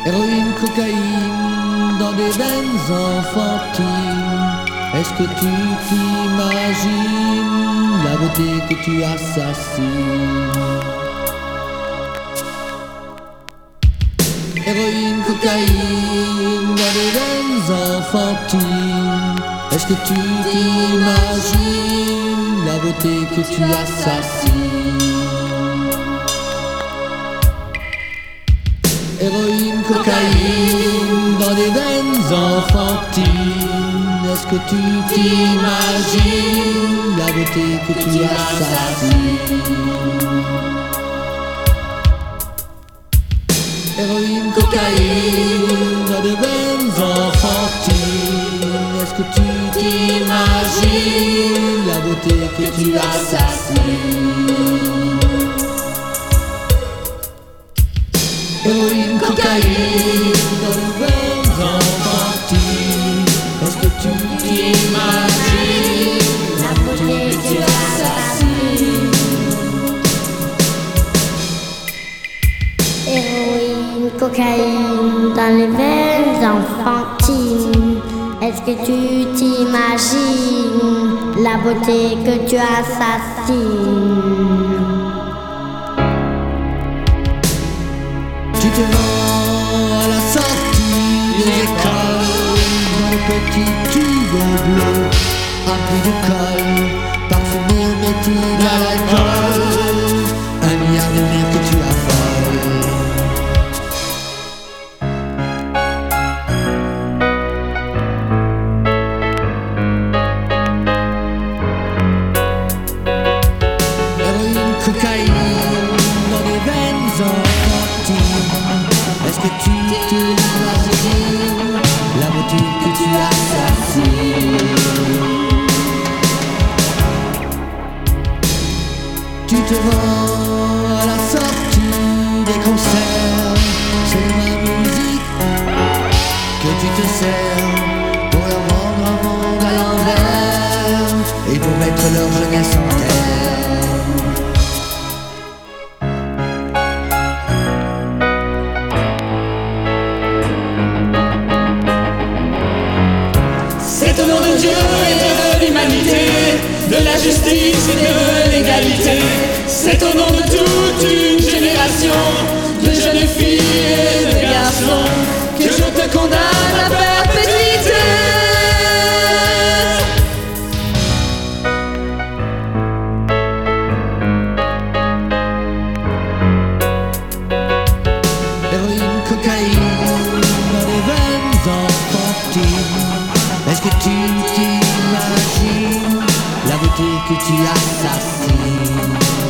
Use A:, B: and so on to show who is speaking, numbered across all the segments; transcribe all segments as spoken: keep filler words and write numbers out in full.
A: Héroïne, cocaïne, dans des veines enfantines. Est-ce que tu t'imagines la beauté que tu assassines? Héroïne, cocaïne, dans des veines enfantines. Est-ce que tu t'imagines la beauté que tu assassines? Héroïne, cocaïne, dans des veines enfantines. Est-ce que tu t'imagines la beauté que tu assassines? Héroïne, cocaïne, dans des veines enfantines. Est-ce que tu t'imagines la beauté que tu assassines? Héroïne, cocaïne, dans des veines enfantines. Est-ce que tu t'imagines la beauté que tu assassines?
B: Héroïne, cocaïne, dans les veines enfantines. Est-ce que tu t'imagines la beauté que tu assassines?
A: Tu te rends à la sortie des écoles, dans le petit tubo bleu, rempli de colle, parfumé méthyle à l'alcool. Un milliard de mères que tu affoles. Héroïne, cocaïne, dans les veines enfantines. Est-ce que tu t'imagines la beauté que tu assassines? Tu te rends à la sortie des concerts. C'est ma musique que tu te sers pour leur rendre un monde à l'envers et pour mettre leur jeunesse en terre.
C: C'est au nom de Dieu et de l'humanité, de la justice et de l'égalité. C'est au nom de toute une génération de jeunes filles et de garçons que je te condamne à perpétuité.
A: Héroïne, cocaïne, dans les veines enfantines. Est-ce que tu t'imagines la beauté que tu assassines?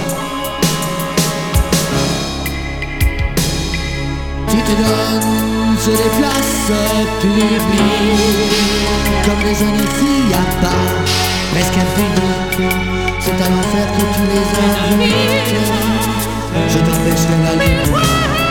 A: Tu te donnes sur les places publiques comme des jeunes filles à part, presque infinies. C'est à l'enfer que tu les invites. Je t'empêcherai la lumière.